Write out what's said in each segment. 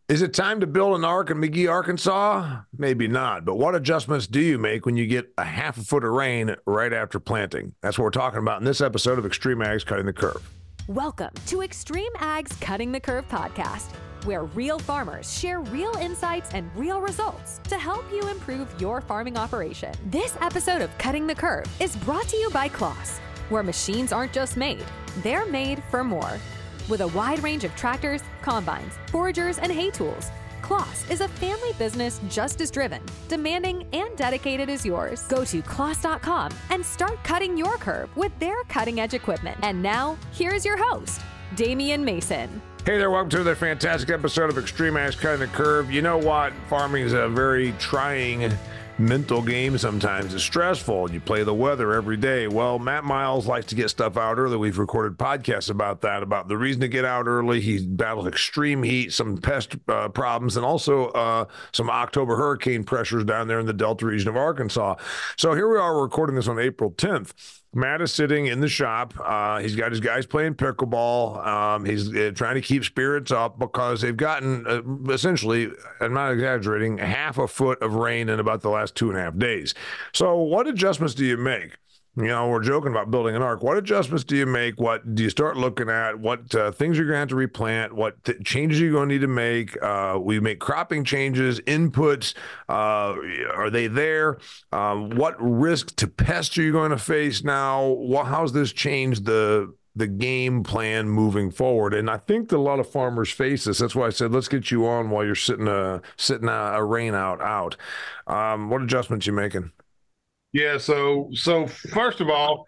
Is it time to build an ark in McGee, Arkansas? Maybe not, but what adjustments do you make when you get a half a foot of rain right after planting? That's what we're talking about in this episode of Extreme Ag's Cutting the Curve. Welcome to Extreme Ag's Cutting the Curve podcast, where real farmers share real insights and real results to help you improve your farming operation. This episode of Cutting the Curve is brought to you by Claas, where machines aren't just made, they're made for more. With a wide range of tractors, combines, foragers, and hay tools, Claas is a family business just as driven, demanding, and dedicated as yours. Go to claas.com and start cutting your curve with their cutting-edge equipment. And now, here's your host, Damian Mason. Hey there, welcome to another fantastic episode of Extreme Ag's Cutting the Curve. You know what? Farming is a very trying mental game sometimes. It's stressful. You play the weather every day. Well, Matt Miles likes to get stuff out early. We've recorded podcasts about that, about the reason to get out early. He battled extreme heat, some pest problems, and also some October hurricane pressures down there in the Delta region of Arkansas. So here we are recording this on April 10th. Matt is sitting in the shop. He's got his guys playing pickleball. He's trying to keep spirits up because they've gotten essentially, I'm not exaggerating, half a foot of rain in about the last 2.5 days. So what adjustments do you make? You know, we're joking about building an ark. What adjustments do you make? What do you start looking at? What things you're going to have to replant? What changes you're going to need to make? We make cropping changes, inputs. Are they there? What risk to pests are you going to face now? How's this changed the game plan moving forward? And I think that a lot of farmers face this. That's why I said, let's get you on while you're sitting a rain out. What adjustments you making? Yeah, so first of all,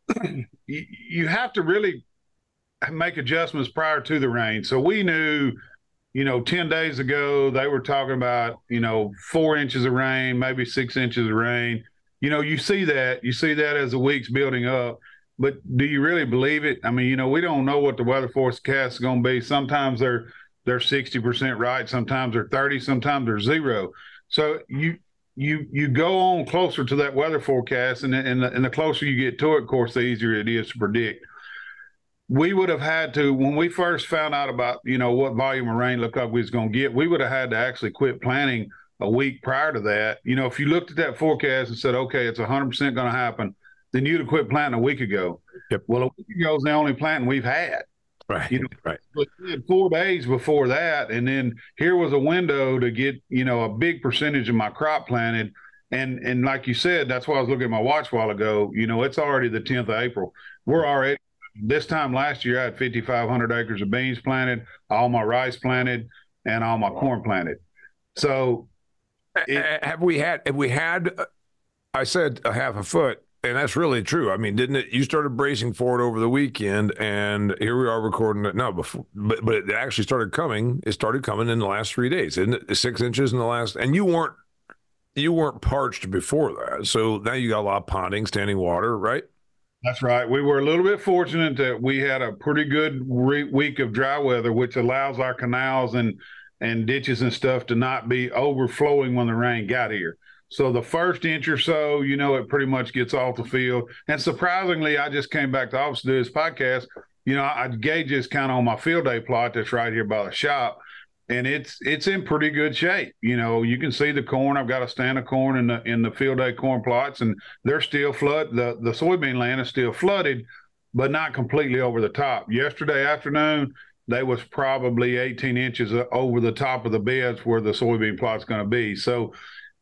you have to really make adjustments prior to the rain. So we knew, 10 days ago, they were talking about, 4 inches of rain, maybe 6 inches of rain. You see that as the week's building up, but do you really believe it? I mean, we don't know what the weather forecast is going to be. Sometimes they're 60% right, sometimes they're 30, sometimes they're 0. So you go on closer to that weather forecast, and the closer you get to it, of course, the easier it is to predict. We would have had to, when we first found out about, what volume of rain looked like we was going to get, we would have had to actually quit planting a week prior to that. If you looked at that forecast and said, okay, it's 100% going to happen, then you'd have quit planting a week ago. Yep. Well, a week ago is the only planting we've had. Right. Right. But we had 4 days before that, and then here was a window to get, a big percentage of my crop planted. And like you said, that's why I was looking at my watch a while ago. It's already the 10th of April. We're already, this time last year, I had 5,500 acres of beans planted, all my rice planted, and all my corn planted. So have we had, I said a half a foot. And that's really true. I mean, didn't it? You started bracing for it over the weekend, and here we are recording it now. Before, but it actually started coming. It started coming in the last 3 days, isn't it? 6 inches in the last. And you weren't parched before that, so now you got a lot of ponding, standing water, right? That's right. We were a little bit fortunate that we had a pretty good week of dry weather, which allows our canals and ditches and stuff to not be overflowing when the rain got here. So the first inch or so, it pretty much gets off the field. And surprisingly, I just came back to the office to do this podcast. I gauge this kind of on my field day plot that's right here by the shop, and it's in pretty good shape. You can see the corn. I've got a stand of corn in the field day corn plots, and they're still flooded. The soybean land is still flooded, but not completely over the top. Yesterday afternoon, they was probably 18 inches over the top of the beds where the soybean plot's going to be. So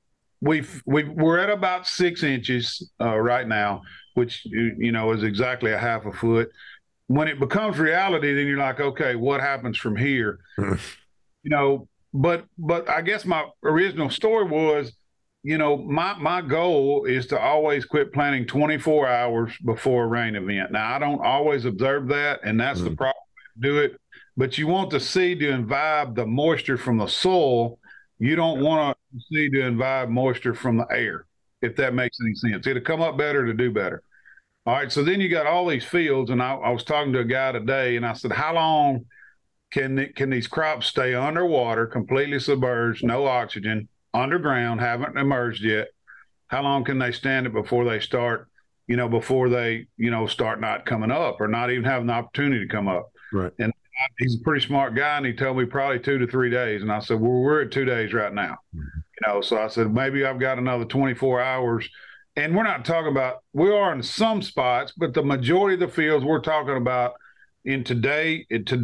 we're at about 6 inches right now, which is exactly a half a foot. When it becomes reality, then you're like, okay, what happens from here? But I guess my original story was, my goal is to always quit planting 24 hours before a rain event. Now, I don't always observe that, and that's the problem to do it. But you want the seed to imbibe the moisture from the soil. You don't want to seed to imbibe moisture from the air, if that makes any sense. It'll come up better to do better. All right, so then you got all these fields, and I was talking to a guy today, and I said, how long can these crops stay underwater, completely submerged, no oxygen, underground, haven't emerged yet? How long can they stand it before they start, start not coming up or not even having the opportunity to come up? Right. And he's a pretty smart guy, and he told me probably 2 to 3 days. And I said, well, we're at 2 days right now. So I said, maybe I've got another 24 hours. And we're not talking about, we are in some spots, but the majority of the fields we're talking about today,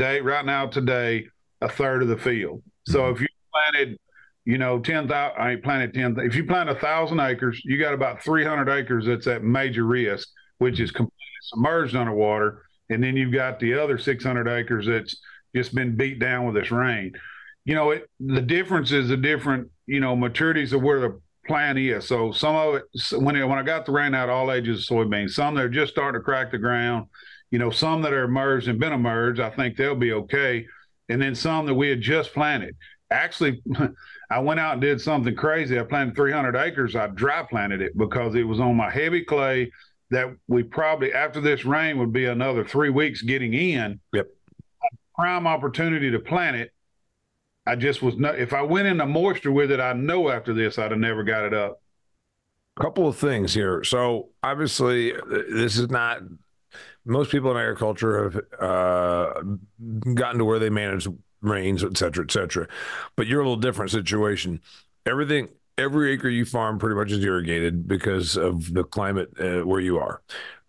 a third of the field. So if you planted, 10,000, I ain't planted 10,000. If you plant 1,000 acres, you got about 300 acres that's at major risk, which is completely submerged underwater. And then you've got the other 600 acres that's just been beat down with this rain. The difference is the different, maturities of where the plant is. So some of it, when I got the rain out, all ages of soybeans, some that are just starting to crack the ground, some that are emerged and been emerged, I think they'll be okay. And then some that we had just planted. Actually, I went out and did something crazy. I planted 300 acres. I dry planted it because it was on my heavy clay that we probably, after this rain, would be another 3 weeks getting in. Yep. Prime opportunity to plant it. I just was not, if I went into moisture with it, I know after this I'd have never got it up. Couple of things here. So obviously, this is not, most people in agriculture have gotten to where they manage rains, et cetera, but you're a little different situation. Every acre you farm pretty much is irrigated because of the climate where you are.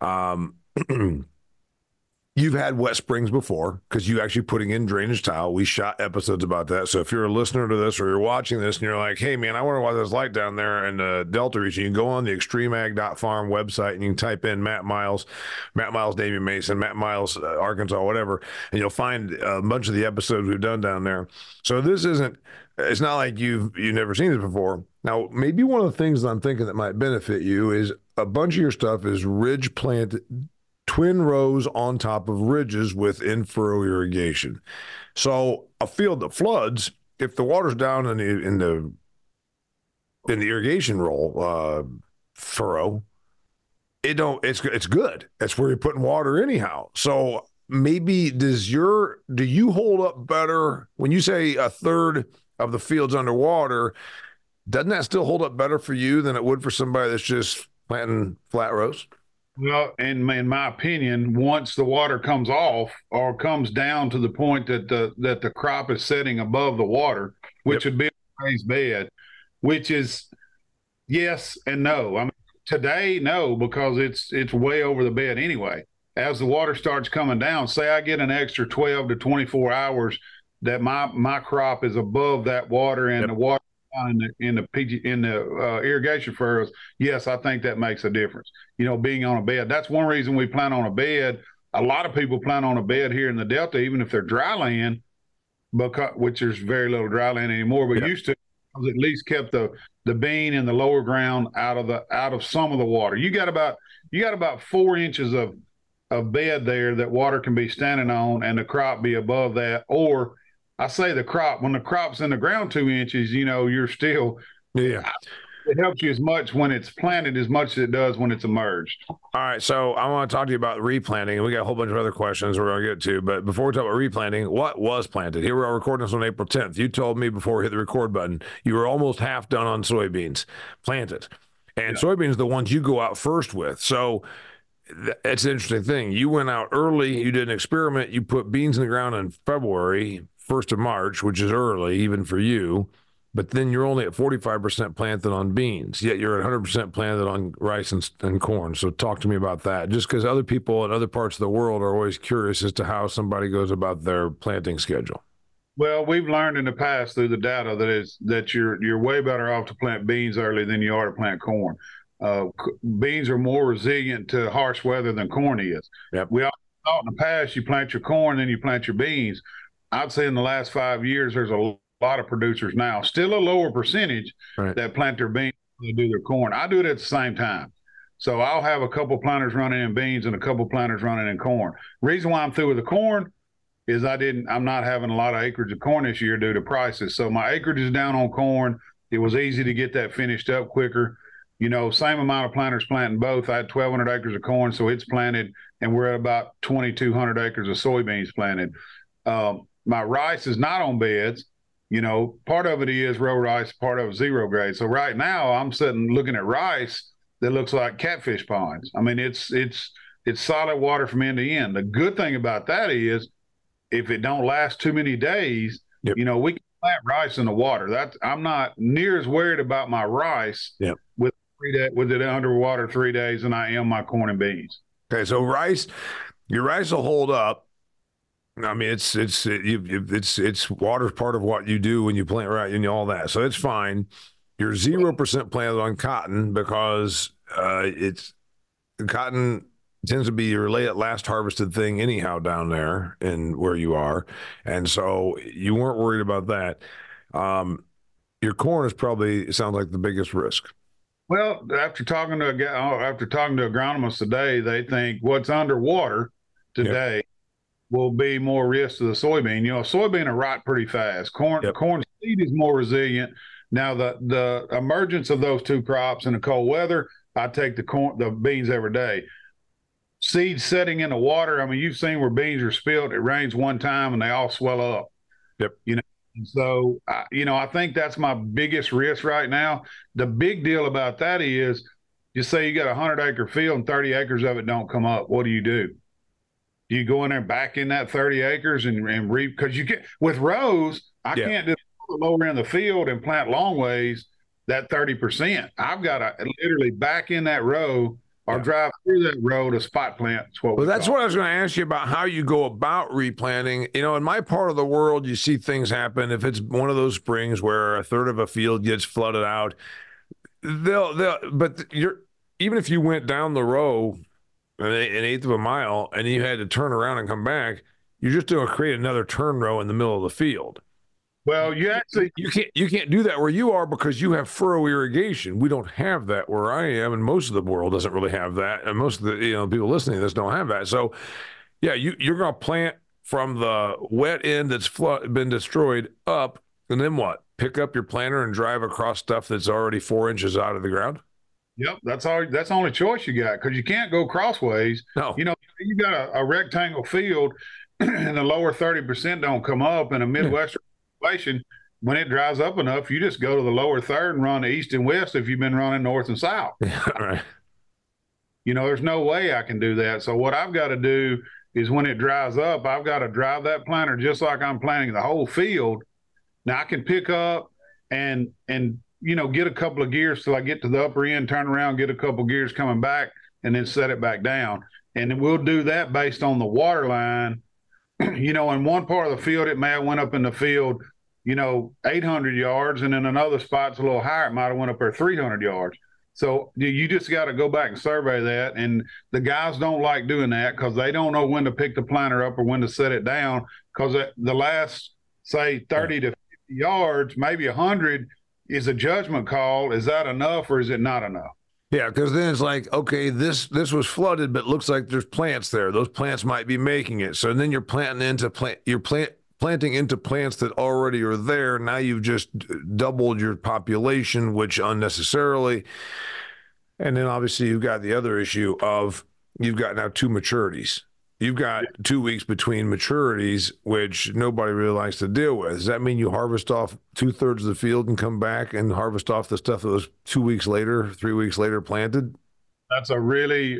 You've had wet springs before because you actually putting in drainage tile. We shot episodes about that. So if you're a listener to this or you're watching this and you're like, hey, man, I wonder what it's like down there in the Delta region, you can go on the extremeag.farm website and you can type in Matt Miles, Davey Mason, Matt Miles, Arkansas, whatever, and you'll find a bunch of the episodes we've done down there. So it's not like you've never seen this before. Now, maybe one of the things that I'm thinking that might benefit you is a bunch of your stuff is ridge planted, twin rows on top of ridges with in-furrow irrigation. So a field that floods, if the water's down in the irrigation furrow, it's good. That's where you're putting water anyhow. So maybe do you hold up better when you say a third of the field's underwater? Doesn't that still hold up better for you than it would for somebody that's just planting flat rows? Well, in my opinion, once the water comes off or comes down to the point that the crop is setting above the water, which would be a raised bed, which is yes and no. I mean, today, no, because it's way over the bed anyway. As the water starts coming down, say I get an extra 12 to 24 hours that my crop is above that water and the water in the irrigation furrows, yes, I think that makes a difference. Being on a bed. That's one reason we plant on a bed. A lot of people plant on a bed here in the Delta, even if they're dry land, which there's very little dry land anymore, but used to, at least kept the bean in the lower ground out of some of the water. You got about 4 inches of bed there that water can be standing on, and the crop be above that, or I say the crop, when the crop's in the ground 2 inches, you're still, it helps you as much when it's planted as much as it does when it's emerged. All right. So I want to talk to you about replanting, and we got a whole bunch of other questions we're going to get to. But before we talk about replanting, what was planted? Here we are recording this on April 10th. You told me before we hit the record button, you were almost half done on soybeans planted. And soybeans are the ones you go out first with. So it's an interesting thing. You went out early. You did an experiment. You put beans in the ground in February, 1st of March, which is early even for you, but then you're only at 45% planted on beans, yet you're at 100% planted on rice and corn. So talk to me about that, just because other people in other parts of the world are always curious as to how somebody goes about their planting schedule. Well, we've learned in the past through the data that you're way better off to plant beans early than you are to plant corn. Beans are more resilient to harsh weather than corn is. Yep. We all thought in the past you plant your corn, then you plant your beans. I'd say in the last 5 years, there's a lot of producers now, still a lower percentage, that plant their beans when they do their corn. I do it at the same time. So I'll have a couple planters running in beans and a couple planters running in corn. Reason why I'm through with the corn is I'm not having a lot of acreage of corn this year due to prices. So my acreage is down on corn. It was easy to get that finished up quicker. Same amount of planters planting both. I had 1,200 acres of corn, so it's planted, and we're at about 2,200 acres of soybeans planted. My rice is not on beds. Part of it is row rice, part of it zero grade. So right now I'm sitting looking at rice that looks like catfish ponds. I mean, it's solid water from end to end. The good thing about that is if it don't last too many days, Yep. we can plant rice in the water. I'm not near as worried about my rice Yep. with with it underwater 3 days than I am my corn and beans. Okay, so your rice will hold up. I mean, it's water's part of what you do when you plant right and all that, so it's fine. You're 0% planted on cotton because it's cotton tends to be your last harvested thing anyhow down there and where you are, and so you weren't worried about that. Your corn is probably, it sounds like, the biggest risk. Well, after talking to agronomists today, they think what's underwater today will be more risk to the soybean. Soybean will rot pretty fast. Corn seed is more resilient. Now, the emergence of those two crops in the cold weather, I take the beans every day. Seeds setting in the water. I mean, you've seen where beans are spilled. It rains one time and they all swell up. Yep. So, I think that's my biggest risk right now. The big deal about that is, you say you got a 100-acre field and 30 acres of it don't come up. What do? Do you go in there back in that 30 acres and reap? Because you get with rows, I can't do the lower end of the field and plant long ways that 30%. I've got to literally back in that row or drive through that row to spot plant. That's what I was going to ask you about, how you go about replanting. In my part of the world, you see things happen. If it's one of those springs where a third of a field gets flooded out, but even if you went down the row an eighth of a mile and you had to turn around and come back, you're just going to create another turn row in the middle of the field. Well, you can't do that where you are because you have furrow irrigation. We don't have that where I am, and most of the world doesn't really have that, and most of the people listening to this don't have that. So, yeah, you're going to plant from the wet end that's been destroyed up, and then what? Pick up your planter and drive across stuff that's already 4 inches out of the ground. Yep, that's the only choice you got, because you can't go crossways. No, you got a rectangle field, and the lower 30% don't come up in a Midwestern. When it dries up enough, you just go to the lower third and run east and west if you've been running north and south. Right. There's no way I can do that. So what I've got to do is, when it dries up, I've got to drive that planter just like I'm planting the whole field. Now I can pick up and get a couple of gears till I get to the upper end, turn around, get a couple of gears coming back, and then set it back down. And then we'll do that based on the water line. In one part of the field, it may have went up in the field, 800 yards, and in another spot's a little higher. It might have went up there 300 yards. So you just got to go back and survey that. And the guys don't like doing that because they don't know when to pick the planter up or when to set it down, because the last, say, 30 to 50 yards, maybe 100, is a judgment call. Is that enough or is it not enough? Yeah, because then it's like, okay, this was flooded, but it looks like there's plants there. Those plants might be making it. So then you're planting into plants that already are there. Now you've just doubled your population, which unnecessarily. And then obviously you've got the other issue of you've got now two maturities. You've got 2 weeks between maturities, which nobody really likes to deal with. Does that mean you harvest off 2/3 of the field and come back and harvest off the stuff that was 2 weeks later, 3 weeks later planted? That's a really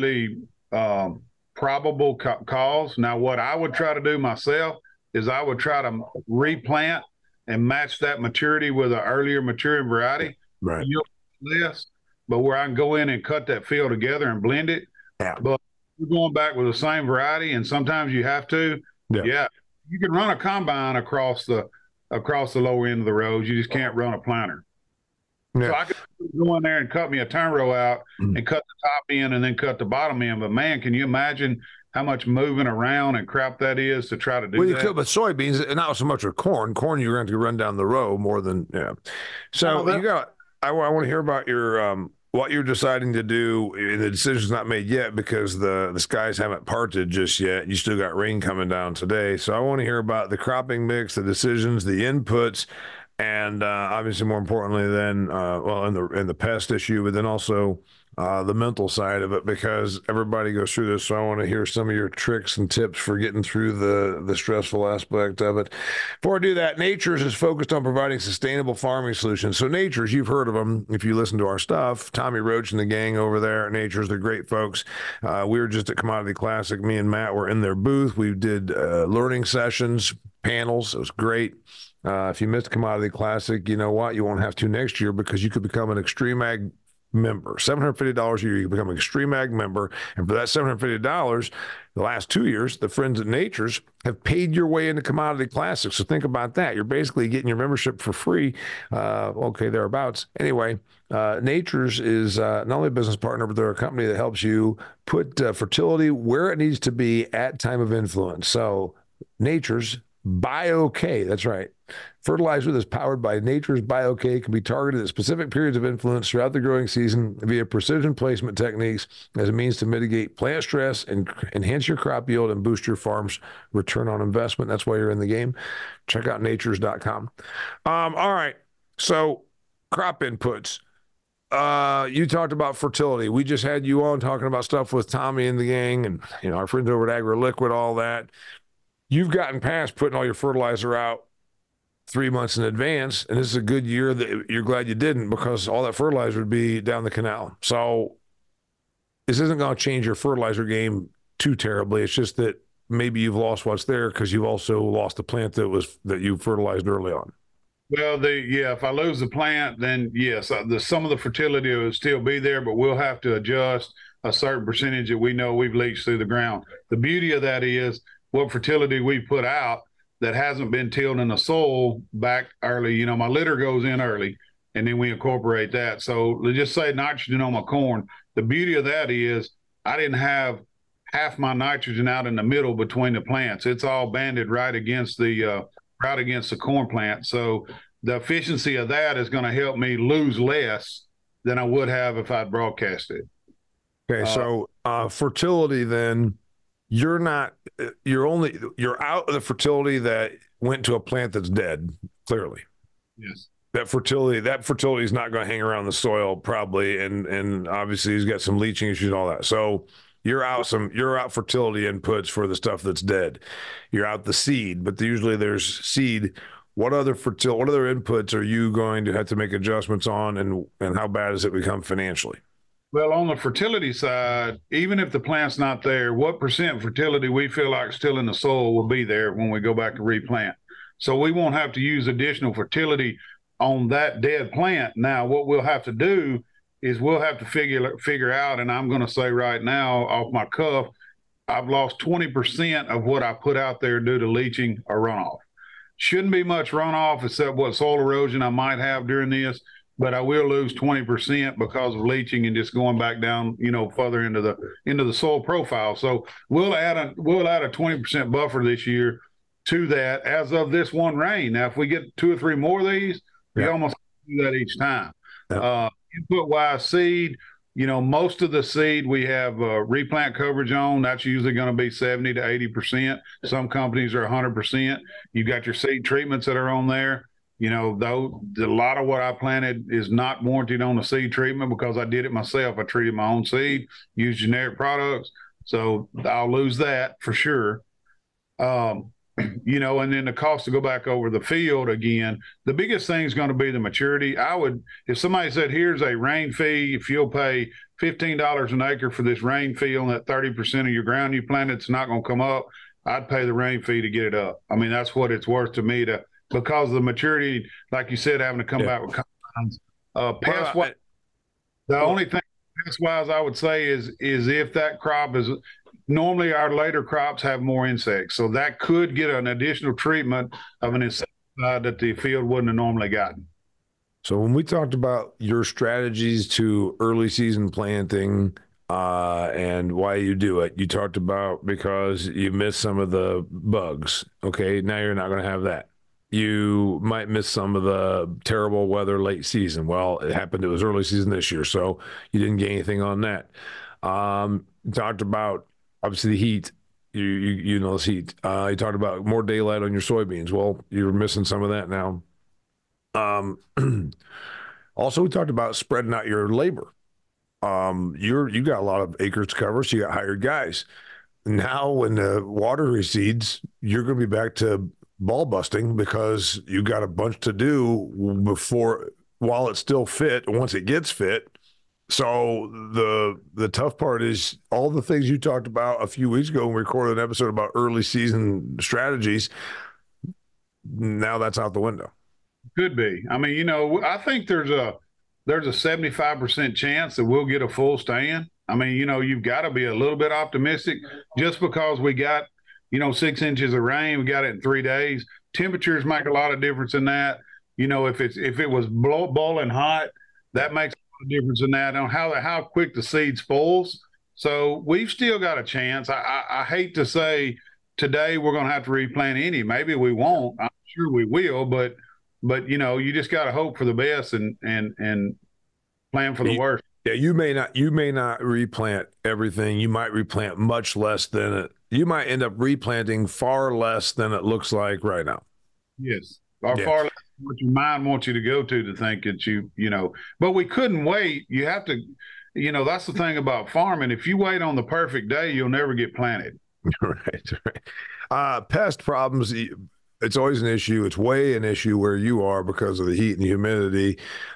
probable cause. Now, what I would try to do myself is I would try to replant and match that maturity with an earlier maturing variety. Right. Less, but where I can go in and cut that field together and blend it. Yeah. But you're going back with the same variety, and sometimes you have to. Yeah. You can run a combine across the lower end of the rows. You just can't run a planter. Yeah. So I could go in there and cut me a turn row out and cut the top end and then cut the bottom end. But man, can you imagine how much moving around and crap that is to try to do that? Well, you could with soybeans, not so much with corn. Corn, you're going to run down the row more than, So I want to hear about your what you're deciding to do. The decision's not made yet because the skies haven't parted just yet. You still got rain coming down today. So I want to hear about the cropping mix, the decisions, the inputs, and obviously more importantly then, in the pest issue, but then also the mental side of it, because everybody goes through this. So I want to hear some of your tricks and tips for getting through the stressful aspect of it. Before I do that, Nature's is focused on providing sustainable farming solutions. So Nature's, you've heard of them if you listen to our stuff. Tommy Roach and the gang over there at Nature's, they're great folks. We were just at Commodity Classic. Me and Matt were in their booth. We did learning sessions, panels. It was great. If you missed Commodity Classic, you know what? You won't have to next year, because you could become an Extreme Ag member. $750 a year, you can become an Extreme Ag member. And for that $750, the last 2 years, the friends at Nature's have paid your way into Commodity Classic. So think about that. You're basically getting your membership for free. Okay, thereabouts. Anyway, Nature's is not only a business partner, but they're a company that helps you put fertility where it needs to be at time of influence. So Nature's BioK, that's right. Fertilizer that's powered by Nature's BioK can be targeted at specific periods of influence throughout the growing season via precision placement techniques as a means to mitigate plant stress and enhance your crop yield and boost your farm's return on investment. That's why you're in the game. Check out natures.com. All right. So crop inputs. You talked about fertility. We just had you on talking about stuff with Tommy and the gang and, our friends over at AgroLiquid, all that. You've gotten past putting all your fertilizer out 3 months in advance, and this is a good year that you're glad you didn't, because all that fertilizer would be down the canal. So this isn't going to change your fertilizer game too terribly. It's just that maybe you've lost what's there because you've also lost the plant that you fertilized early on. Well, if I lose the plant, then yes, some of the fertility will still be there, but we'll have to adjust a certain percentage that we know we've leached through the ground. The beauty of that is what fertility we put out that hasn't been tilled in the soil back early. My litter goes in early, and then we incorporate that. So let's just say nitrogen on my corn. The beauty of that is I didn't have half my nitrogen out in the middle between the plants. It's all banded right against the corn plant. So the efficiency of that is going to help me lose less than I would have if I'd broadcasted. Okay, so fertility then. You're out of the fertility that went to a plant that's dead, clearly. Yes. That fertility is not going to hang around the soil probably, and obviously he's got some leaching issues and all that. So you're out fertility inputs for the stuff that's dead. You're out the seed, but usually there's seed. What other inputs are you going to have to make adjustments on, and how bad does it become financially? Well, on the fertility side, even if the plant's not there, what percent fertility we feel like still in the soil will be there when we go back to replant. So we won't have to use additional fertility on that dead plant. Now, what we'll have to do is we'll have to figure out, and I'm going to say right now off my cuff, I've lost 20% of what I put out there due to leaching or runoff. Shouldn't be much runoff except what soil erosion I might have during this, but I will lose 20% because of leaching and just going back down, further into the soil profile. So we'll add a 20% buffer this year to that as of this one rain. Now, if we get 2 or 3 more of these, we almost do that each time. Input-wise seed, most of the seed we have replant coverage on. That's usually going to be 70 to 80%. Some companies are 100%. You've got your seed treatments that are on there. Though a lot of what I planted is not warranted on the seed treatment because I did it myself. I treated my own seed, used generic products. So I'll lose that for sure. And then the cost to go back over the field again, the biggest thing is going to be the maturity. If somebody said, here's a rain fee, if you'll pay $15 an acre for this rain fee on that 30% of your ground you planted, it's not going to come up. I'd pay the rain fee to get it up. I mean, that's what it's worth to me because of the maturity, like you said, having to come back with combines. Pest-wise, the only thing pest-wise I would say is if that crop is normally our later crops have more insects, so that could get an additional treatment of an insecticide that the field wouldn't have normally gotten. So when we talked about your strategies to early season planting and why you do it, you talked about because you missed some of the bugs. Okay, now you're not going to have that. You might miss some of the terrible weather late season. Well, it happened. It was early season this year, so you didn't get anything on that. Talked about obviously the heat. You know this heat. You talked about more daylight on your soybeans. Well, you're missing some of that now. Also, we talked about spreading out your labor. You got a lot of acres to cover, so you got hired guys. Now, when the water recedes, you're going to be back to ball busting because you got a bunch to do while it's still fit. Once it gets fit, so the tough part is all the things you talked about a few weeks ago when we recorded an episode about early season strategies. Now that's out the window. Could be. I mean, I think there's a 75% chance that we'll get a full stand. I mean, you've got to be a little bit optimistic just because we got, 6 inches of rain. We got it in 3 days. Temperatures make a lot of difference in that. If it was boiling hot, that makes a difference in that on how quick the seed spoils. So we've still got a chance. I hate to say today we're going to have to replant any. Maybe we won't. I'm sure we will, but you just got to hope for the best and plan for the worst. Yeah, you may not replant everything. You might replant much less than it. You might end up replanting far less than it looks like right now. Yes, or far less than what your mind wants you to go to think that But we couldn't wait. You have to, that's the thing about farming. If you wait on the perfect day, you'll never get planted. Right. Pest problems. It's always an issue. It's way an issue where you are because of the heat and the humidity.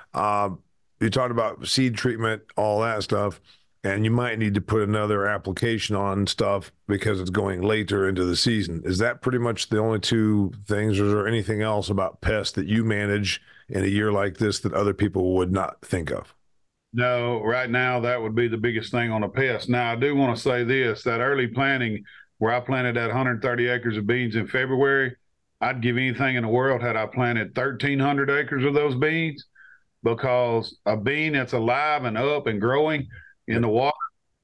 You talked about seed treatment, all that stuff, and you might need to put another application on stuff because it's going later into the season. Is that pretty much the only two things, or is there anything else about pests that you manage in a year like this that other people would not think of? No, right now that would be the biggest thing on a pest. Now, I do want to say this, that early planting where I planted that 130 acres of beans in February, I'd give anything in the world had I planted 1,300 acres of those beans, because a bean that's alive and up and growing in the water,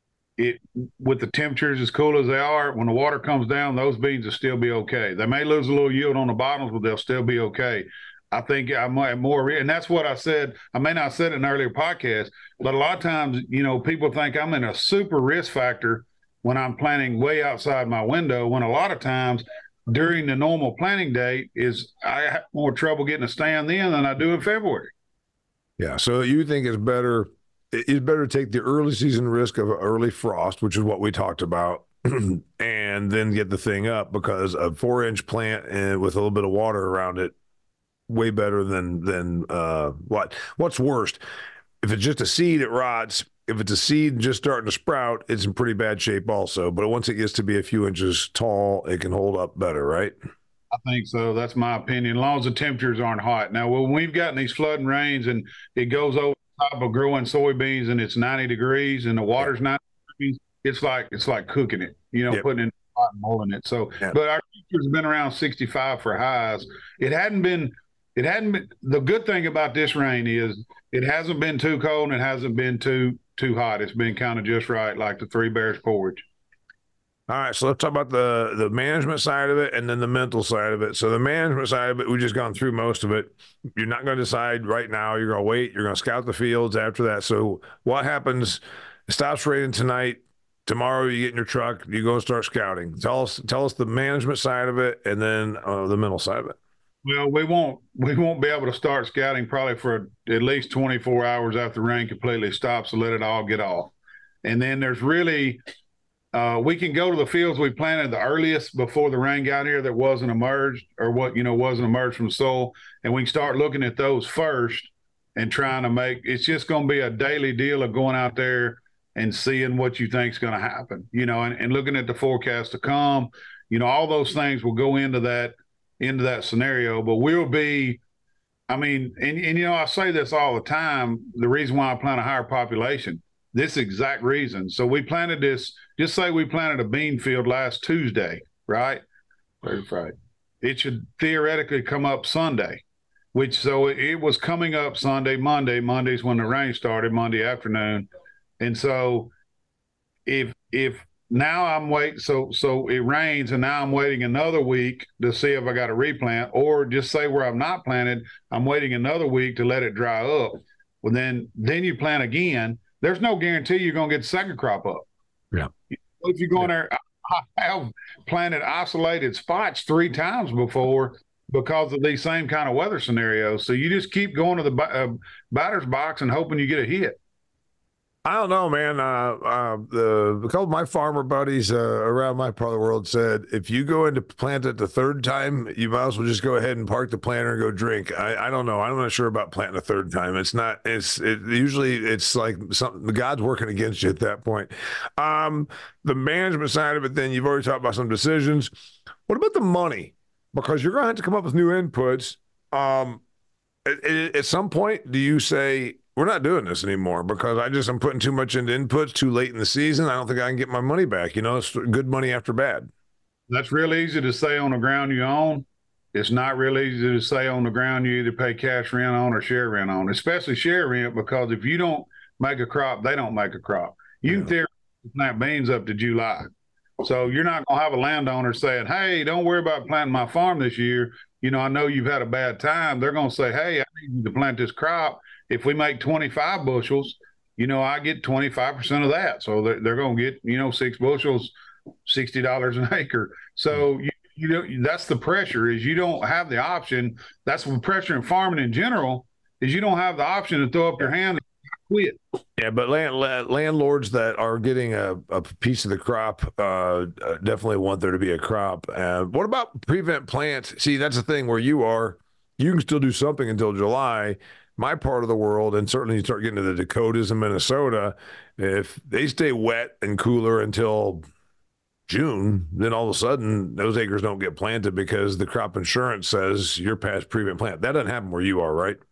with the temperatures as cool as they are, when the water comes down, those beans will still be okay. They may lose a little yield on the bottoms, but they'll still be okay. I think I might more, and that's what I said. I may not have said it in an earlier podcast, but a lot of times, people think I'm in a super risk factor when I'm planting way outside my window, when a lot of times during the normal planting date I have more trouble getting a stand then than I do in February. Yeah, so you think it's better to take the early season risk of early frost, which is what we talked about, and then get the thing up, because a 4-inch plant and with a little bit of water around it, way better than what's worst? If it's just a seed, it rots. If it's a seed just starting to sprout, it's in pretty bad shape also. But once it gets to be a few inches tall, it can hold up better, right? I think so. That's my opinion. As long as the temperatures aren't hot. Now, when we've gotten these flooding rains and it goes over the top of growing soybeans and it's 90 degrees and the water's 90 degrees, it's like cooking it, putting it in hot and boiling it. So, but our temperatures have been around 65 for highs. It hadn't been. The good thing about this rain is it hasn't been too cold and it hasn't been too hot. It's been kind of just right, like the Three Bears porridge. All right, so let's talk about the management side of it and then the mental side of it. So the management side of it, we've just gone through most of it. You're not going to decide right now. You're going to wait. You're going to scout the fields after that. So what happens? It stops raining tonight. Tomorrow you get in your truck. You go and start scouting. Tell us the management side of it and then the mental side of it. Well, we won't be able to start scouting probably for at least 24 hours after the rain completely stops to let it all get off. And then there's really we can go to the fields we planted the earliest before the rain got here that wasn't emerged wasn't emerged from the soil, and we can start looking at those first and trying to make. It's just going to be a daily deal of going out there and seeing what you think is going to happen, and looking at the forecast to come. All those things will go into that scenario, but we'll be. I mean, and I say this all the time. The reason why I plant a higher population. This exact reason. So we planted this, just say we planted a bean field last Tuesday, right? Right. It should theoretically come up Sunday, so it was coming up Sunday, Monday's when the rain started, Monday afternoon. And so if now I'm waiting, so it rains and now I'm waiting another week to see if I got to replant, or just say where I'm not planted, I'm waiting another week to let it dry up. Well, then you plant again. There's no guarantee you're going to get the second crop up. Yeah. If you go in there, I have planted isolated spots 3 times before because of these same kind of weather scenarios. So you just keep going to the batter's box and hoping you get a hit. I don't know, man. A couple of my farmer buddies around my part of the world said if you go into plant it the third time, you might as well just go ahead and park the planter and go drink. I don't know. I'm not sure about planting a third time. It's not. Usually it's like something. The God's working against you at that point. The management side of it. Then you've already talked about some decisions. What about the money? Because you're going to have to come up with new inputs. At some point, do you say, we're not doing this anymore because I'm putting too much into inputs too late in the season? I don't think I can get my money back. It's good money after bad. That's real easy to say on the ground you own. It's not real easy to say on the ground you either pay cash rent on or share rent on, especially share rent, because if you don't make a crop, they don't make a crop. You can theoretically plant beans up to July. So you're not going to have a landowner saying, hey, don't worry about planting my farm this year. I know you've had a bad time. They're going to say, hey, I need you to plant this crop. If we make 25 bushels, I get 25% of that. So they're going to get, 6 bushels, $60 an acre. So, that's the pressure, is you don't have the option. That's the pressure in farming in general, is you don't have the option to throw up your hand and quit. Yeah, but landlords that are getting a piece of the crop definitely want there to be a crop. What about prevent plant? See, that's the thing where you can still do something until July. My part of the world, and certainly you start getting to the Dakotas and Minnesota, if they stay wet and cooler until June, then all of a sudden those acres don't get planted because the crop insurance says you're past prevent plant. That doesn't happen where you are, right?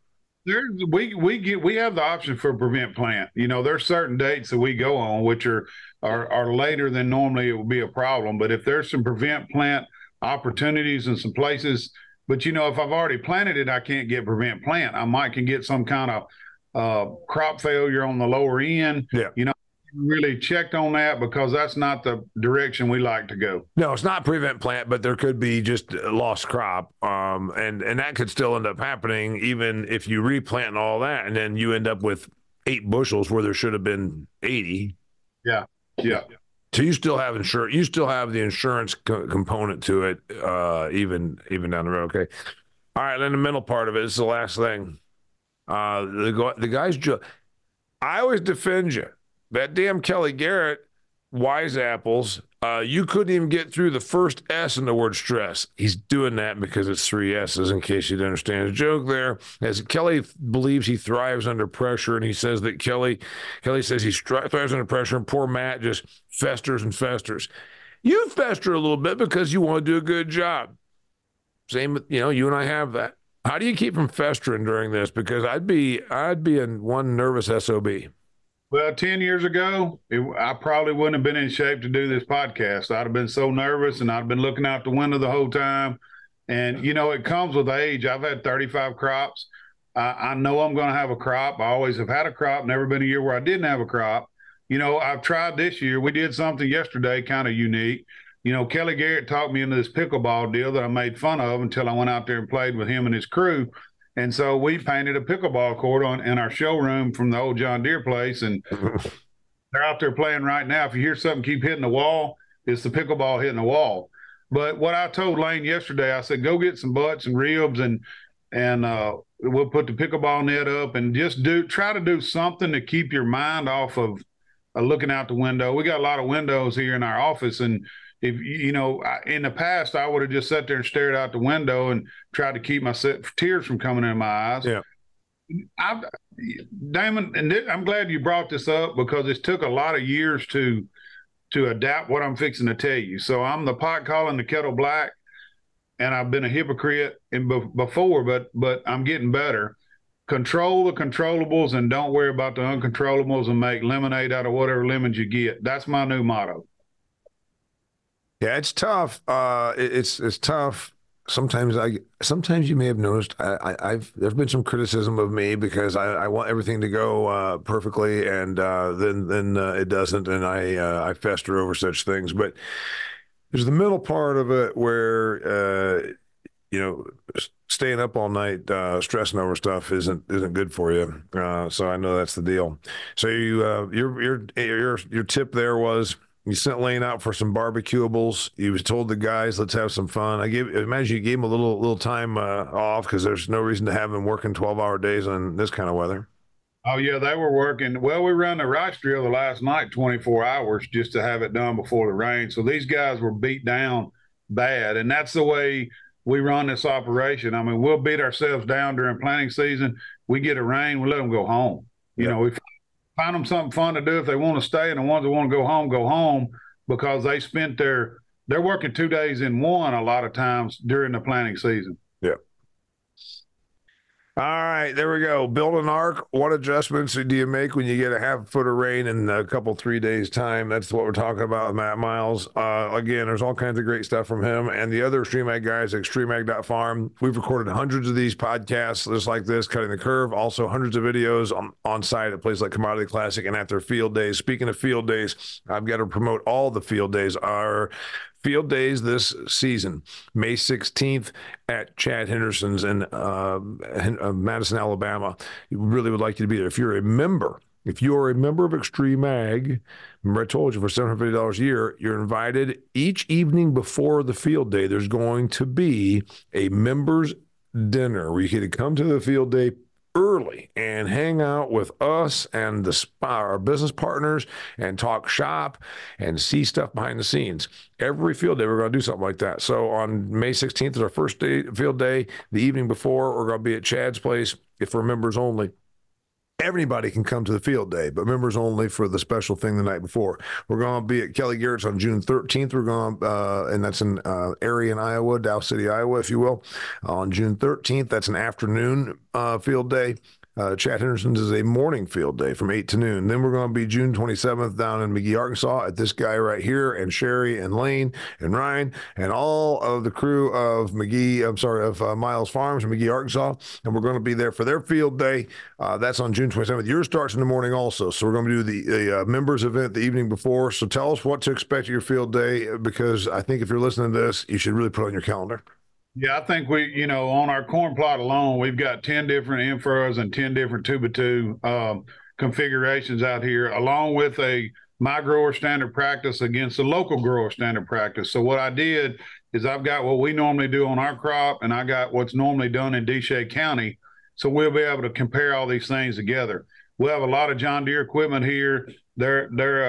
We have the option for prevent plant. There's certain dates that we go on which are later than normally it would be a problem. But if there's some prevent plant opportunities in some places, but if I've already planted it, I can't get prevent plant. I might can get some kind of crop failure on the lower end. Yeah. Really checked on that, because that's not the direction we like to go. No, it's not prevent plant, but there could be just a lost crop. And that could still end up happening even if you replant and all that, and then you end up with 8 bushels where there should have been 80. Yeah. So you still have insurance. You still have the insurance component to it, even down the road. Okay. All right. Then the middle part of it is the last thing. The guys. I always defend you. That damn Kelly Garrett, wise apples. You couldn't even get through the first S in the word stress. He's doing that because it's 3 S's, in case you didn't understand the joke there. As Kelly believes he thrives under pressure, and he says that Kelly says he thrives under pressure, and poor Matt just festers and festers. You fester a little bit because you want to do a good job. Same, you and I have that. How do you keep from festering during this? Because I'd be in one nervous SOB. Well, 10 years ago, I probably wouldn't have been in shape to do this podcast. I'd have been so nervous, and I'd have been looking out the window the whole time. And, it comes with age. I've had 35 crops. I know I'm going to have a crop. I always have had a crop, never been a year where I didn't have a crop. I've tried this year. We did something yesterday kind of unique. Kelly Garrett talked me into this pickleball deal that I made fun of until I went out there and played with him and his crew. And so we painted a pickleball court in our showroom from the old John Deere place. And they're out there playing right now. If you hear something keep hitting the wall, it's the pickleball hitting the wall. But what I told Lane yesterday, I said, go get some butts and ribs and we'll put the pickleball net up and just try to do something to keep your mind off of looking out the window. We got a lot of windows here in our office, and if in the past, I would have just sat there and stared out the window and tried to keep my tears from coming in my eyes. Yeah. Damon, and I'm glad you brought this up, because it took a lot of years to adapt what I'm fixing to tell you. So I'm the pot calling the kettle black, and I've been a hypocrite before, but I'm getting better. Control the controllables and don't worry about the uncontrollables, and make lemonade out of whatever lemons you get. That's my new motto. Yeah, it's tough. It's tough. Sometimes you may have noticed there's been some criticism of me because I want everything to go perfectly, and then it doesn't, and I fester over such things. But there's the middle part of it where staying up all night stressing over stuff isn't good for you. So I know that's the deal. So your tip there was, you sent Lane out for some barbecuables. You told the guys, let's have some fun. Imagine you gave him a little time off, because there's no reason to have him working 12-hour days on this kind of weather. Oh yeah, they were working. Well, we ran the rice drill the last night, 24 hours, just to have it done before the rain. So these guys were beat down bad, and that's the way we run this operation. I mean, we'll beat ourselves down during planting season. We get a rain, we let them go home. You know, we find them something fun to do if they want to stay, and the ones that want to go home because they spent they're working 2 days in one a lot of times during the planting season. Yeah. All right, there we go. Build an arc. What adjustments do you make when you get a half foot of rain in a couple, 3 days time? That's what we're talking about with Matt Miles. Again, there's all kinds of great stuff from him and the other Extreme Ag guys at extremeag.farm. We've recorded hundreds of these podcasts just like this, Cutting the Curve. Also hundreds of videos on site at places like Commodity Classic and at their field days. Speaking of field days, I've got to promote all the field days. Our field days this season, May 16th at Chad Henderson's in Madison, Alabama. We really would like you to be there. If you're a member of Extreme Ag, remember I told you for $750 a year, you're invited each evening before the field day. There's going to be a members dinner where you can come to the field day early and hang out with us and our business partners and talk shop and see stuff behind the scenes. Every field day, we're going to do something like that. So on May 16th is our first day, field day. The evening before, we're going to be at Chad's place for members only. Everybody can come to the field day, but members only for the special thing the night before. We're going to be at Kelly Garrett's on June 13th. We're going and that's in Arion, Iowa, Dow City, Iowa, if you will. On June 13th, that's an afternoon field day. Chad Henderson's is a morning field day from 8 to noon. Then we're going to be June 27th down in McGee, Arkansas at this guy right here, and Sherry and Lane and Ryan and all of the crew of Miles Farms in McGee, Arkansas. And we're going to be there for their field day. That's on June 27th. Yours starts in the morning also. So we're going to do the members event the evening before. So tell us what to expect at your field day, because I think if you're listening to this, you should really put it on your calendar. Yeah, I think on our corn plot alone, we've got 10 different infras and 10 different 2x2 configurations out here, along with my grower standard practice against the local grower standard practice. So what I did is I've got what we normally do on our crop, and I got what's normally done in Desha County. So we'll be able to compare all these things together. We'll have a lot of John Deere equipment here. They're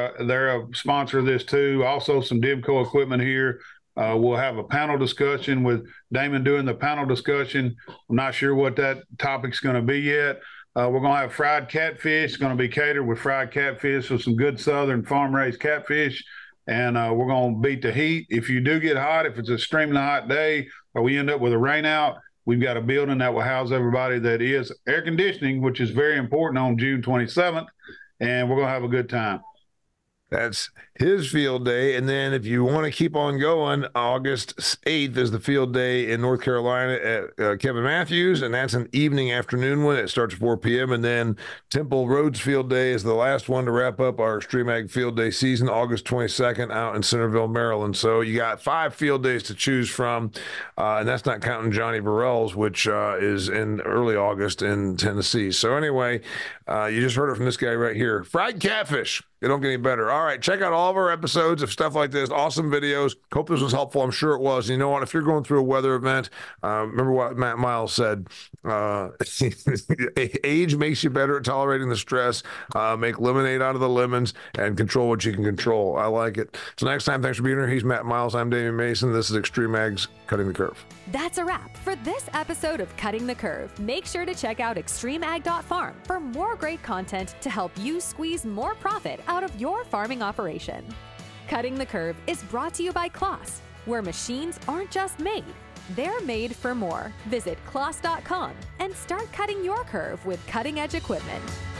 a sponsor of this too. Also some Dimco equipment here. We'll have a panel discussion with Damon doing the panel discussion. I'm not sure what that topic's going to be yet. We're going to have fried catfish. It's going to be catered with fried catfish with some good southern farm-raised catfish. And we're going to beat the heat. If you do get hot, if it's a extremely hot day or we end up with a rain out, we've got a building that will house everybody that is air conditioning, which is very important on June 27th. And we're going to have a good time. That's his field day. And then if you want to keep on going, August 8th is the field day in North Carolina at Kevin Matthews, and that's an evening afternoon one. It starts at 4 p.m. And then Temple Roads field day is the last one to wrap up our Extreme Ag field day season, August 22nd out in Centerville, Maryland. So you got 5 field days to choose from, and that's not counting Johnny Burrell's, which is in early August in Tennessee. So anyway, you just heard it from this guy right here. Fried catfish. It don't get any better. All right, check out all of our episodes of stuff like this. Awesome videos. Hope this was helpful. I'm sure it was. You know what? If you're going through a weather event, remember what Matt Miles said. Age makes you better at tolerating the stress. Make lemonade out of the lemons and control what you can control. I like it. So next time, thanks for being here. He's Matt Miles. I'm Damian Mason. This is Extreme Ag's Cutting the Curve. That's a wrap for this episode of Cutting the Curve. Make sure to check out extremeag.farm for more great content to help you squeeze more profit out of your farming operation. Cutting the Curve is brought to you by Claas, where machines aren't just made, they're made for more. Visit claas.com and start cutting your curve with cutting-edge equipment.